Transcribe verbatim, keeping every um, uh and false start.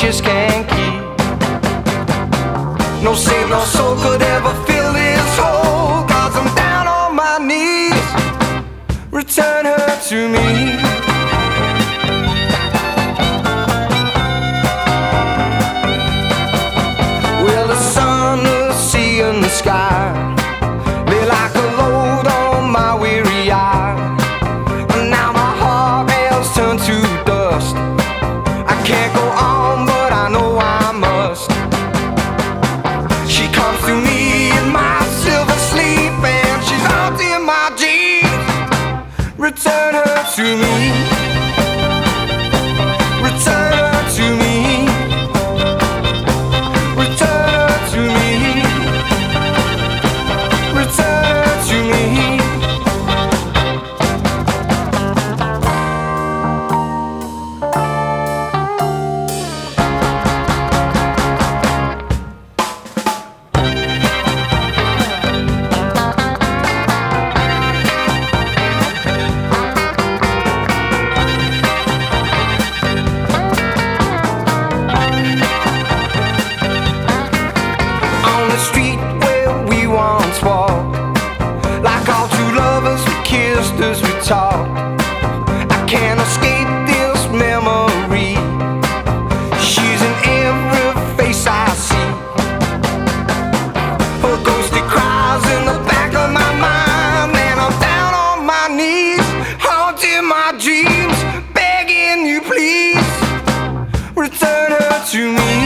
just can't keep. No saint, no soul could ever fill this hole, 'cause I'm down on my knees. Return her to me. Well, the sun, the sea and the sky lay like a load on my weary eye. And now my heart has turned to dust. I can't go on, but I know I must. She comes to me in my silver sleep, and she's haunting my dreams. Return her to me. Return her to me. Return her to me. Return her to me. On the street where we once walked, like all two lovers, we kissed as we talked. I can't escape this memory. She's in every face I see. Her ghostly cries in the back of my mind, and I'm down on my knees, haunting my dreams, begging you please. Return her to me.